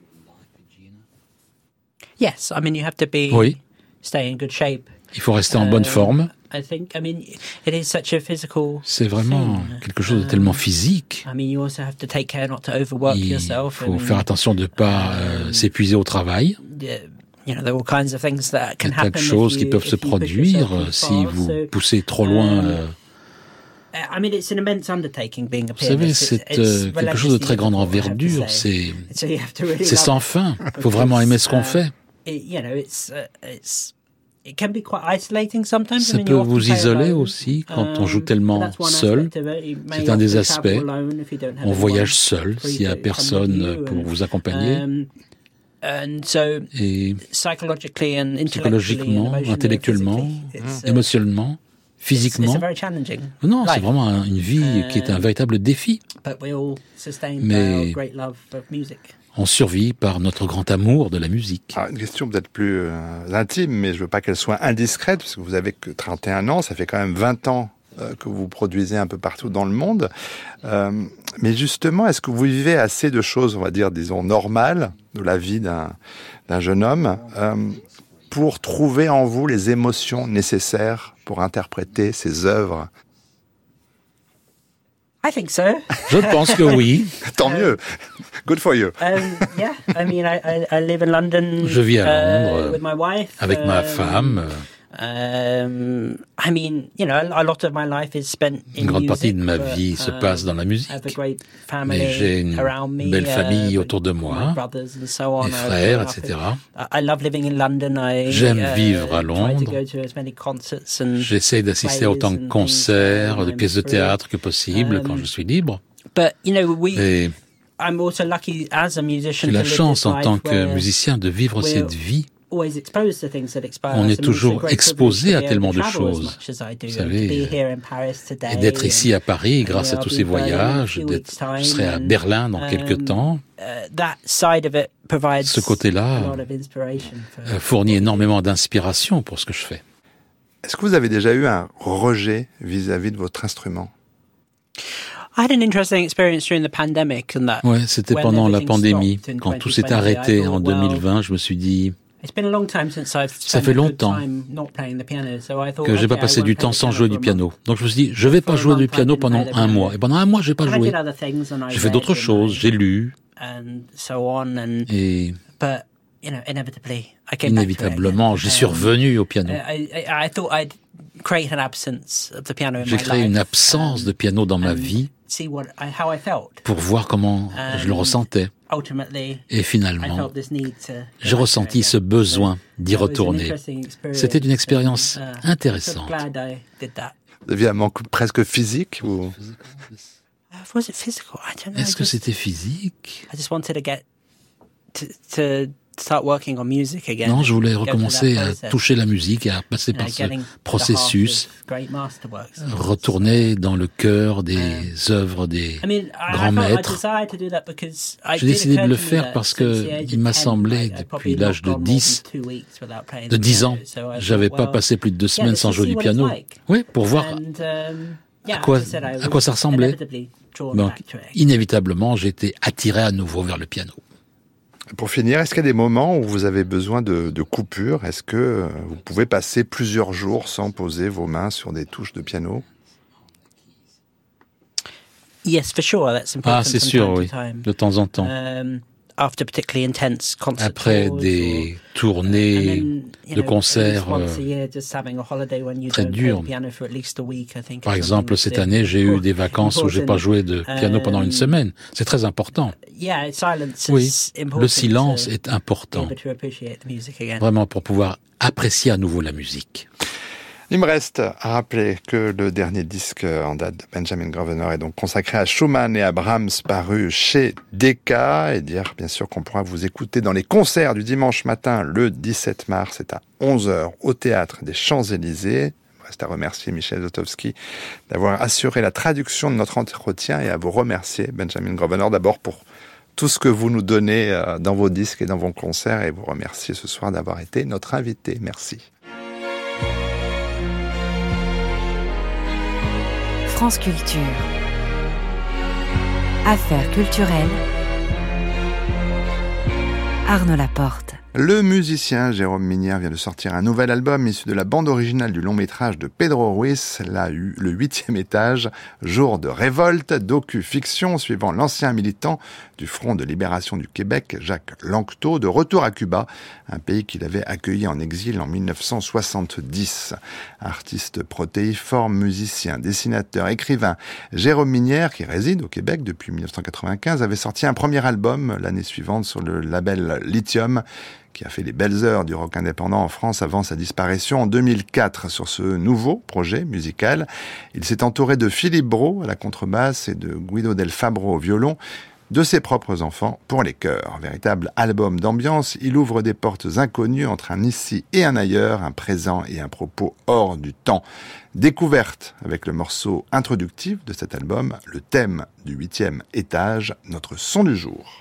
Yes, I mean you have to be oui. stay in good shape. Il faut rester en bonne forme. I think, I mean, it is such a physical C'est vraiment thing. quelque chose de tellement physique. I mean, you also have to take care not to overwork Il yourself. faut faire attention de ne pas euh, s'épuiser au travail. You know, there are all kinds of things that can happen. Il y a tas de choses qui peuvent se produire si vous poussez trop loin. Euh, I mean, it's an immense undertaking being a Vous savez, c'est euh, quelque chose de très grande envergure. C'est, c'est sans fin. Il faut vraiment aimer ce qu'on fait. Ça peut vous isoler aussi quand on joue tellement seul. C'est un des aspects. On voyage seul s'il n'y a personne pour vous accompagner. Et psychologiquement, intellectuellement, émotionnellement, physiquement. Non, c'est vraiment une vie qui est un véritable défi. Mais on survit par notre grand amour de la musique. Ah, une question peut-être plus euh, intime, mais je veux pas qu'elle soit indiscrète, parce que vous avez que trente et un ans, ça fait quand même vingt ans euh, que vous produisez un peu partout dans le monde. Euh, mais justement, est-ce que vous vivez assez de choses, on va dire, disons, normales de la vie d'un, d'un jeune homme euh, pour trouver en vous les émotions nécessaires pour interpréter ces œuvres? I think so. Je pense que oui. Tant mieux. Good for you. Um, yeah, I mean, I, I live in London. Je vis à Londres uh, with my wife, avec ma um, femme. Um, I mean, you know, a lot of my life is spent in Une grande music, partie de ma but, vie se passe dans la musique. Mais j'ai une belle famille autour de moi, mes frères, et cetera. J'aime vivre à Londres. J'essaie d'assister à autant de concerts, de pièces de théâtre que possible quand je suis libre. Et j'ai la chance en tant que musicien de vivre cette vie. On est toujours exposé à tellement de choses, vous savez, et d'être ici à Paris grâce à tous ces voyages, d'être, je serai à Berlin dans quelques temps. Ce côté-là fournit énormément d'inspiration pour ce que je fais. Est-ce que vous avez déjà eu un rejet vis-à-vis de votre instrument? I had an interesting experience during the pandemic and that. Ouais, c'était pendant la pandémie, quand tout s'est arrêté en deux mille vingt, je me suis dit, ça fait longtemps que j'ai pas passé du temps sans jouer du piano. Donc je me suis dit, je vais pas jouer du piano pendant un mois. Et pendant un mois, j'ai pas joué. J'ai fait d'autres choses, j'ai lu. Et inévitablement, j'y suis revenu au piano. J'ai créé une absence de piano dans ma vie pour voir comment je le ressentais. Et finalement, j'ai ressenti ce besoin d'y retourner. C'était une expérience intéressante. Vous aviez un manque presque physique ou... Est-ce que c'était physique? Non, je voulais recommencer à toucher la musique et à passer par ce processus, retourner dans le cœur des œuvres des grands maîtres. J'ai décidé de le faire parce que il m'a semblé, depuis l'âge de dix, de dix ans, j'avais pas passé plus de deux semaines sans jouer du piano. Oui, pour voir à quoi, à quoi ça ressemblait. Donc, inévitablement, j'ai été attiré à nouveau vers le piano. Pour finir, est-ce qu'il y a des moments où vous avez besoin de, de coupure? Est-ce que vous pouvez passer plusieurs jours sans poser vos mains sur des touches de piano? Yes, for sure. That's important. Ah, c'est sûr, oui, de temps en temps. Um, after particularly intense concert Après des tournées de concerts euh, très dures. Par exemple, cette année, j'ai eu des vacances où j'ai pas joué de piano pendant une semaine. C'est très important. Oui, le silence est important. Vraiment pour pouvoir apprécier à nouveau la musique. Il me reste à rappeler que le dernier disque en date de Benjamin Grosvenor est donc consacré à Schumann et à Brahms, paru chez Decca, et dire bien sûr qu'on pourra vous écouter dans les concerts du dimanche matin le dix-sept mars, c'est à onze heures au Théâtre des Champs-Élysées. Il me reste à remercier Michel Zotowski d'avoir assuré la traduction de notre entretien et à vous remercier, Benjamin Grosvenor, d'abord pour tout ce que vous nous donnez dans vos disques et dans vos concerts, et vous remercier ce soir d'avoir été notre invité. Merci. France Culture. Affaires culturelles. Arnaud Laporte. Le musicien Jérôme Minière vient de sortir un nouvel album issu de la bande originale du long-métrage de Pedro Ruiz, là, le huitième étage, Jour de révolte, docu-fiction suivant l'ancien militant du Front de libération du Québec, Jacques Lanctot, de retour à Cuba, un pays qu'il avait accueilli en exil en mille neuf cent soixante-dix. Artiste protéiforme, musicien, dessinateur, écrivain, Jérôme Minière, qui réside au Québec depuis mille neuf cent quatre-vingt-quinze, avait sorti un premier album l'année suivante sur le label Lithium, qui a fait les belles heures du rock indépendant en France avant sa disparition en deux mille quatre. Sur ce nouveau projet musical, il s'est entouré de Philippe Brault à la contrebasse et de Guido Del Fabbro au violon, de ses propres enfants pour les chœurs. Véritable album d'ambiance, il ouvre des portes inconnues entre un ici et un ailleurs, un présent et un propos hors du temps. Découverte avec le morceau introductif de cet album, le thème du huitième étage, notre son du jour.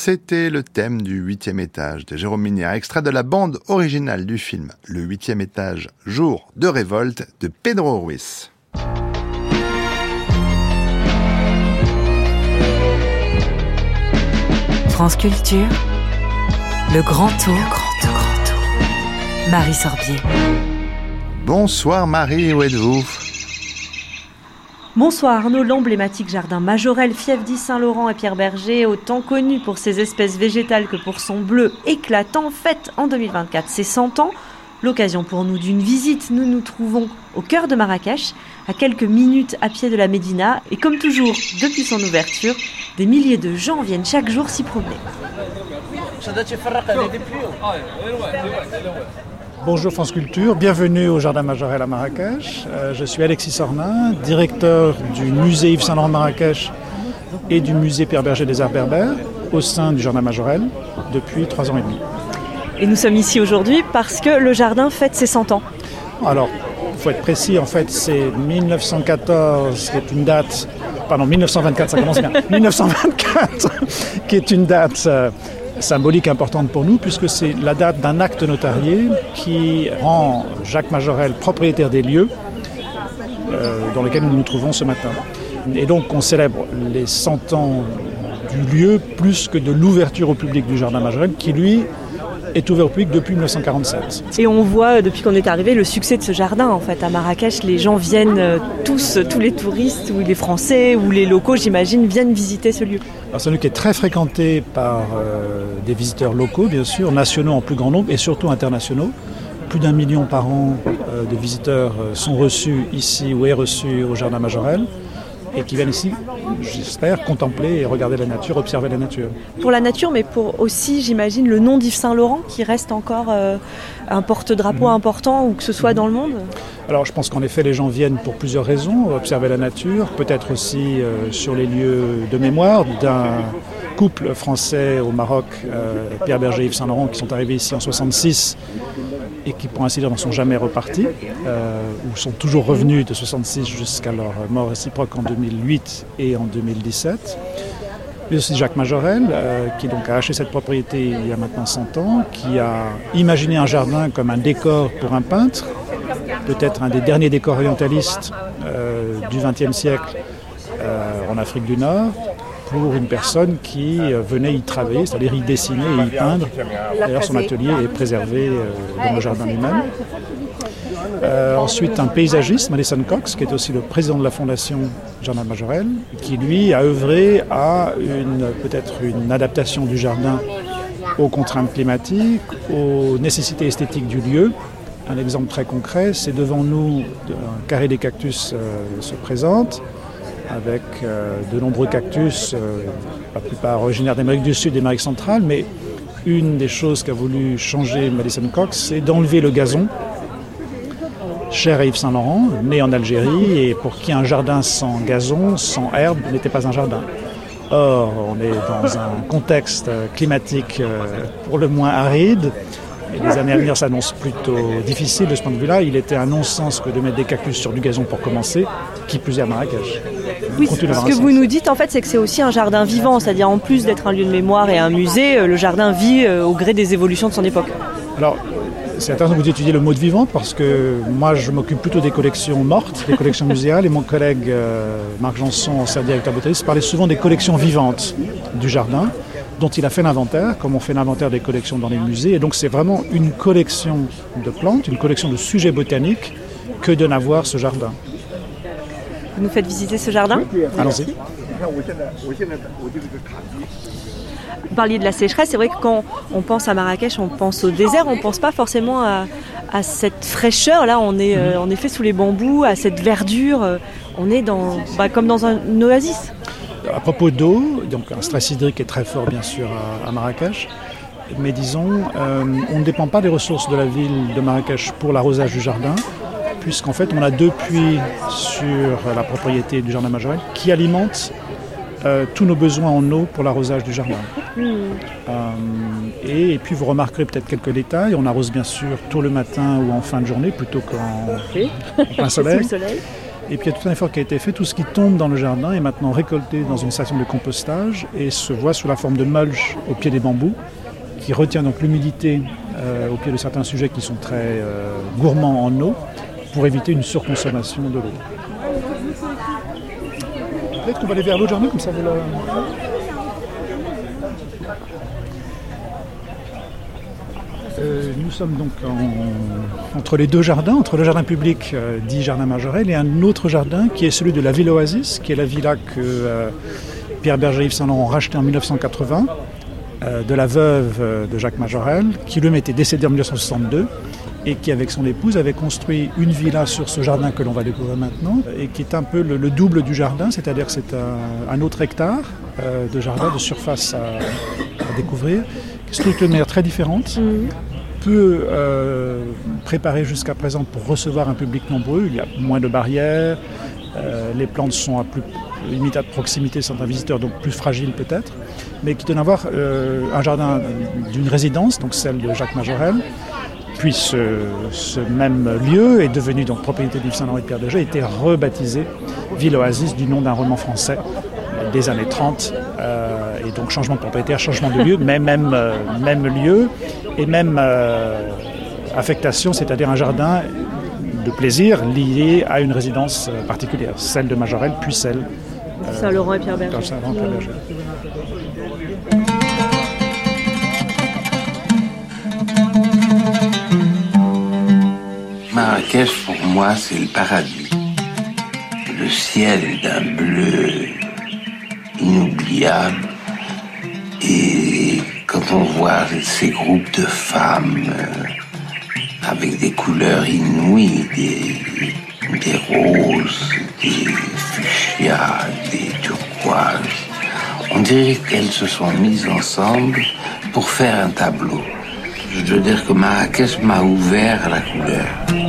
c'était le thème du huitième étage de Jérôme Minière, extrait de la bande originale du film Le huitième étage, jour de révolte de Pedro Ruiz. France Culture, le grand tour, le grand tour, grand tour. Marie Sorbier. Bonsoir Marie, où êtes-vous ? Bonsoir Arnaud, l'emblématique jardin Majorelle, fief d'Yves Saint-Laurent et Pierre Berger, autant connu pour ses espèces végétales que pour son bleu éclatant, fête en deux mille vingt-quatre ses cent ans. L'occasion pour nous d'une visite, nous nous trouvons au cœur de Marrakech, à quelques minutes à pied de la Médina, et comme toujours, depuis son ouverture, des milliers de gens viennent chaque jour s'y promener. Bonjour France Culture, bienvenue au Jardin Majorelle à Marrakech. Euh, je suis Alexis Sornin, directeur du musée Yves Saint-Laurent Marrakech et du musée Pierre Berger des Arts Berbères au sein du Jardin Majorelle depuis trois ans et demi. Et nous sommes ici aujourd'hui parce que le jardin fête ses cent ans. Alors, il faut être précis, en fait c'est mille neuf cent quatorze qui est une date, pardon mille neuf cent vingt-quatre, ça commence bien, mille neuf cent vingt-quatre qui est une date euh, symbolique importante pour nous puisque c'est la date d'un acte notarié qui rend Jacques Majorelle propriétaire des lieux euh, dans lesquels nous nous trouvons ce matin. Et donc on célèbre les cent ans du lieu plus que de l'ouverture au public du Jardin Majorelle qui lui est ouvert au public depuis mille neuf cent quarante-sept. Et on voit depuis qu'on est arrivé le succès de ce jardin en fait à Marrakech. Les gens viennent tous, tous les touristes ou les Français ou les locaux j'imagine viennent visiter ce lieu. Alors, c'est un lieu qui est très fréquenté par euh, des visiteurs locaux bien sûr, nationaux en plus grand nombre et surtout internationaux. Plus d'un million par an euh, de visiteurs euh, sont reçus ici ou est reçu au Jardin Majorelle et qui viennent ici, j'espère, contempler et regarder la nature, observer la nature. Pour la nature, mais pour aussi, j'imagine, le nom d'Yves Saint-Laurent qui reste encore euh, un porte-drapeau mmh. important, où que ce soit mmh. dans le monde. Alors je pense qu'en effet, les gens viennent pour plusieurs raisons, observer la nature, peut-être aussi euh, sur les lieux de mémoire d'un couple français au Maroc, euh, Pierre Berger et Yves Saint-Laurent, qui sont arrivés ici en soixante-six et qui, pour ainsi dire, n'en sont jamais repartis, euh, ou sont toujours revenus de soixante-six jusqu'à leur mort réciproque en deux mille huit et en deux mille dix-sept. Mais aussi Jacques Majorelle, euh, qui donc a acheté cette propriété il y a maintenant cent ans, qui a imaginé un jardin comme un décor pour un peintre, peut-être un des derniers décors orientalistes euh, du vingtième siècle euh, en Afrique du Nord, pour une personne qui venait y travailler, c'est-à-dire y dessiner et y peindre. D'ailleurs, son atelier est préservé dans le jardin lui-même. Euh, ensuite, un paysagiste, Madison Cox, qui est aussi le président de la fondation Jardin Majorelle, qui lui a œuvré à une, peut-être une adaptation du jardin aux contraintes climatiques, aux nécessités esthétiques du lieu. Un exemple très concret, c'est devant nous, un carré des cactus euh, se présente, avec euh, de nombreux cactus, euh, la plupart originaires d'Amérique du Sud et d'Amérique centrale, mais une des choses qu'a voulu changer Madison Cox, c'est d'enlever le gazon, cher à Yves Saint-Laurent, né en Algérie, et pour qui un jardin sans gazon, sans herbe, n'était pas un jardin. Or, on est dans un contexte climatique euh, pour le moins aride, et les années à venir s'annoncent plutôt difficiles de ce point de vue-là. Il était un non-sens que de mettre des cactus sur du gazon pour commencer, qui plus est à Marrakech. Oui, ce que vous nous dites en fait, c'est que c'est aussi un jardin vivant, c'est-à-dire en plus d'être un lieu de mémoire et un musée, le jardin vit au gré des évolutions de son époque. Alors, c'est intéressant que vous étudiez le mot de vivant parce que moi je m'occupe plutôt des collections mortes, des collections muséales, et mon collègue euh, Marc Janson, ancien directeur botaniste, parlait souvent des collections vivantes du jardin, dont il a fait l'inventaire, comme on fait l'inventaire des collections dans les musées. Et donc c'est vraiment une collection de plantes, une collection de sujets botaniques que de n'avoir ce jardin. Vous nous faites visiter ce jardin ? Oui, allons-y. Vous parliez de la sécheresse, c'est vrai que quand on pense à Marrakech, on pense au désert, on ne pense pas forcément à, à cette fraîcheur. Là, on est euh, en effet sous les bambous, à cette verdure. Euh, on est dans, bah, comme dans un, une oasis. À propos d'eau, donc un stress hydrique est très fort bien sûr à, à Marrakech, mais disons, euh, on ne dépend pas des ressources de la ville de Marrakech pour l'arrosage du jardin, puisqu'en fait on a deux puits sur la propriété du Jardin Majorelle qui alimentent euh, tous nos besoins en eau pour l'arrosage du jardin. Mmh. Euh, et, et puis vous remarquerez peut-être quelques détails, on arrose bien sûr tôt le matin ou en fin de journée plutôt qu'en oui. en plein soleil. Sous le soleil. Et puis il y a tout un effort qui a été fait. Tout ce qui tombe dans le jardin est maintenant récolté dans une station de compostage et se voit sous la forme de mulch au pied des bambous, qui retient donc l'humidité euh, au pied de certains sujets qui sont très euh, gourmands en eau, pour éviter une surconsommation de l'eau. Peut-être qu'on va aller vers l'autre jardin, comme ça vous la... Euh, nous sommes donc en, entre les deux jardins, entre le jardin public euh, dit Jardin Majorelle et un autre jardin qui est celui de la Villa Oasis, qui est la villa que euh, Pierre Berger et Yves Saint-Laurent ont rachetée en dix-neuf cent quatre-vingts euh, de la veuve euh, de Jacques Majorelle, qui lui-même était décédé en dix-neuf cent soixante-deux et qui avec son épouse avait construit une villa sur ce jardin que l'on va découvrir maintenant et qui est un peu le, le double du jardin, c'est-à-dire que c'est un, un autre hectare euh, de jardin, de surface à, à découvrir, structure de manière très différente. Mmh. Peu euh, préparé jusqu'à présent pour recevoir un public nombreux. Il y a moins de barrières, euh, les plantes sont à plus limite à proximité de certains visiteurs, donc plus fragiles peut-être, mais qui donne à voir euh, un jardin d'une résidence, donc celle de Jacques Majorelle. Puis ce, ce même lieu est devenu donc propriété d'Yves Saint-Laurent et de Pierre Berger, a été rebaptisé Ville Oasis du nom d'un roman français des années trente, euh, et donc changement de propriétaire, changement de lieu, mais même, euh, même lieu et même euh, affectation, c'est-à-dire un jardin de plaisir lié à une résidence particulière, celle de Majorelle, puis celle euh, Saint-Laurent et Pierre Berger. Saint-Laurent et Pierre Berger. Marrakech, pour moi, c'est le paradis. Le ciel est d'un bleu inoubliable. Et quand on voit ces groupes de femmes euh, avec des couleurs inouïes, des, des roses, des fuchsias, des turquoises, on dirait qu'elles se sont mises ensemble pour faire un tableau. Je veux dire que Marrakech m'a ouvert à la couleur.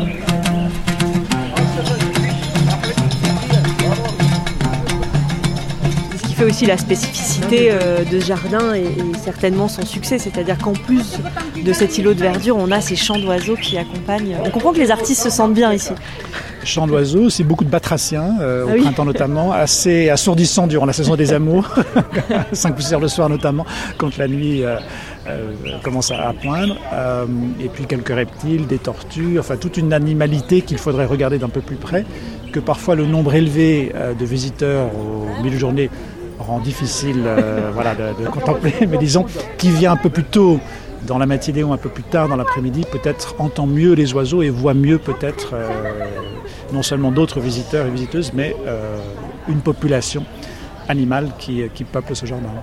Ce qui fait aussi la spécificité euh, de ce jardin et, et certainement son succès, c'est-à-dire qu'en plus de cet îlot de verdure, on a ces chants d'oiseaux qui accompagnent. On comprend que les artistes se sentent bien ici. Chants d'oiseaux, c'est beaucoup de batraciens, euh, ah au oui. printemps notamment, assez assourdissant durant la saison des amours, cinq ou six heures le soir notamment, quand la nuit euh, euh, commence à, à poindre, euh, et puis quelques reptiles, des tortues, enfin toute une animalité qu'il faudrait regarder d'un peu plus près, que parfois le nombre élevé euh, de visiteurs au milieu de journée rend difficile euh, voilà, de, de contempler, mais disons, qui vient un peu plus tôt dans la matinée ou un peu plus tard dans l'après-midi, peut-être entend mieux les oiseaux et voit mieux peut-être euh, non seulement d'autres visiteurs et visiteuses, mais euh, une population animale qui, qui peuple ce jardin.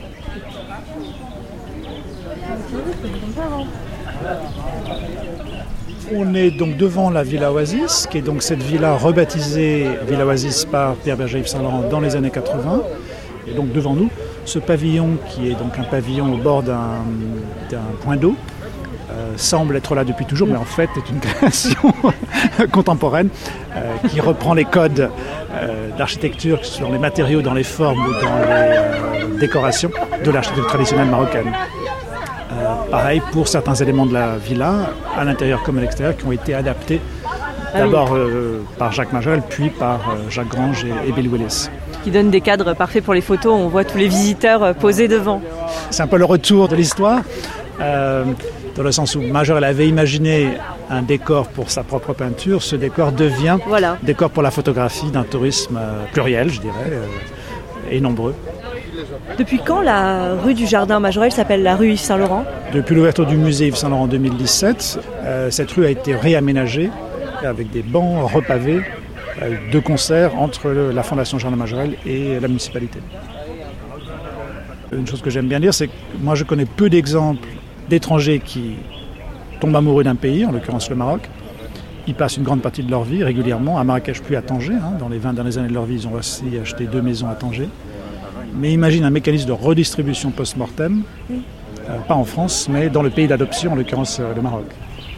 On est donc devant la Villa Oasis, qui est donc cette villa rebaptisée Villa Oasis par Pierre Berger et Yves Saint-Laurent dans les années quatre-vingts. Et donc devant nous, ce pavillon qui est donc un pavillon au bord d'un, d'un point d'eau, euh, semble être là depuis toujours, mais en fait est une création contemporaine euh, qui reprend les codes euh, d'architecture sur les matériaux, dans les formes ou dans les euh, décorations de l'architecture traditionnelle marocaine. Euh, pareil pour certains éléments de la villa, à l'intérieur comme à l'extérieur, qui ont été adaptés d'abord euh, par Jacques Majorelle, puis par euh, Jacques Grange et, et Bill Willis. Qui donne des cadres parfaits pour les photos, on voit tous les visiteurs posés devant. C'est un peu le retour de l'histoire, euh, dans le sens où Majorelle avait imaginé un décor pour sa propre peinture, ce décor devient voilà. décor pour la photographie d'un tourisme euh, pluriel, je dirais, euh, et nombreux. Depuis quand la rue du Jardin Majorelle s'appelle la rue Yves Saint-Laurent ? Depuis l'ouverture du musée Yves Saint-Laurent en deux mille dix-sept, euh, cette rue a été réaménagée avec des bancs repavés, euh, de concert entre le, la Fondation Jardin Majorelle et la municipalité. Une chose que j'aime bien dire, c'est que moi je connais peu d'exemples d'étrangers qui tombent amoureux d'un pays, en l'occurrence le Maroc. Ils passent une grande partie de leur vie régulièrement à Marrakech puis à Tanger. Hein. Dans les vingt dernières années de leur vie, ils ont aussi acheté deux maisons à Tanger. Mais imagine un mécanisme de redistribution post-mortem, euh, pas en France, mais dans le pays d'adoption, en l'occurrence euh, le Maroc.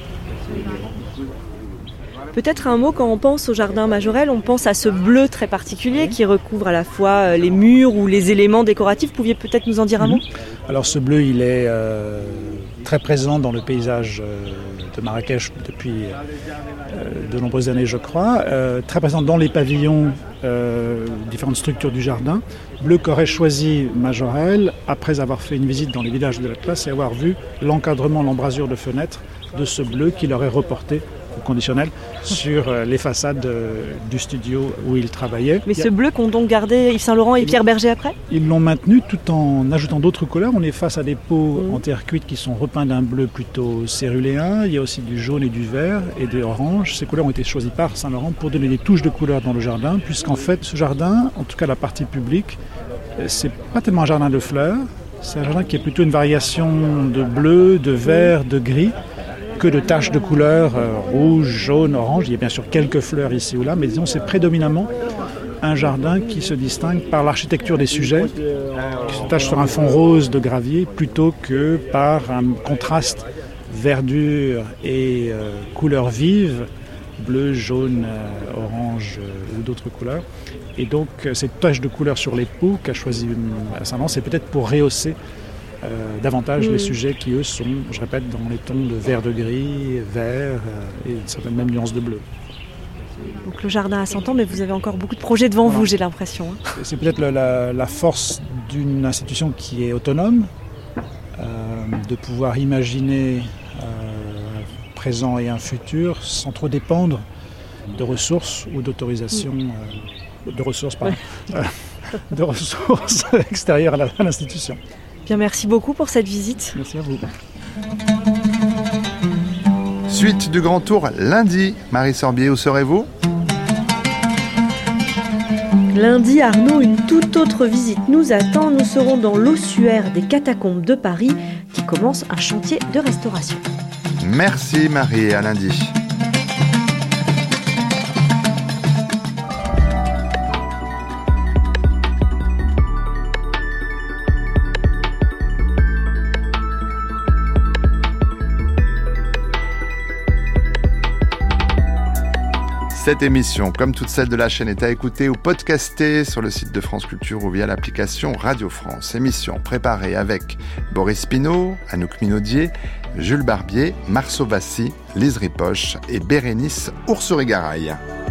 Peut-être un mot, quand on pense au Jardin Majorelle, on pense à ce bleu très particulier qui recouvre à la fois les murs ou les éléments décoratifs. Vous pouviez peut-être nous en dire un mot ? Alors ce bleu, il est euh, très présent dans le paysage de Marrakech depuis de nombreuses années, je crois, euh, très présent dans les pavillons, euh, différentes structures du jardin. Bleu qu'aurait choisi Majorelle après avoir fait une visite dans les villages de l'Atlas et avoir vu l'encadrement, l'embrasure de fenêtres de ce bleu qu'il aurait reporté au conditionnel sur les façades du studio où il travaillait. Mais ce bleu qu'ont donc gardé Yves Saint Laurent et Pierre Bergé après ? Ils l'ont maintenu tout en ajoutant d'autres couleurs. On est face à des pots mmh. en terre cuite qui sont repeints d'un bleu plutôt céruléen. Il y a aussi du jaune et du vert et des oranges. Ces couleurs ont été choisies par Saint Laurent pour donner des touches de couleurs dans le jardin, puisqu'en fait ce jardin, en tout cas la partie publique, c'est pas tellement un jardin de fleurs, c'est un jardin qui est plutôt une variation de bleu, de vert, de gris, que de taches de couleurs euh, rouge, jaune, orange. Il y a bien sûr quelques fleurs ici ou là, mais disons c'est prédominamment un jardin qui se distingue par l'architecture des sujets, qui se tache sur un fond rose de gravier, plutôt que par un contraste verdure et euh, couleurs vives, bleu, jaune, euh, orange euh, ou d'autres couleurs. Et donc euh, cette tache de couleurs sur les pots qu'a choisi euh, Saint Laurent, c'est peut-être pour rehausser Euh, davantage mmh. les sujets qui, eux, sont, je répète, dans les tons de vert de gris, vert euh, et une certaine même nuance de bleu. Donc le jardin a cent ans, mais vous avez encore beaucoup de projets devant voilà. vous, j'ai l'impression. Hein. C'est, c'est peut-être la, la, la force d'une institution qui est autonome, euh, de pouvoir imaginer euh, un présent et un futur sans trop dépendre de ressources ou d'autorisations, mmh. euh, de ressources, pardon, euh, de ressources extérieures à, la, à l'institution. Bien, merci beaucoup pour cette visite. Merci à vous. Suite du Grand Tour lundi. Marie Sorbier, où serez-vous ? Lundi, Arnaud, une toute autre visite nous attend. Nous serons dans l'ossuaire des catacombes de Paris qui commence un chantier de restauration. Merci Marie, et à lundi. Cette émission, comme toutes celles de la chaîne, est à écouter ou podcaster sur le site de France Culture ou via l'application Radio France. Émission préparée avec Boris Pinault, Anouk Minaudier, Jules Barbier, Marceau Vassy, Lise Ripoche et Bérénice Oursouri-Garaï.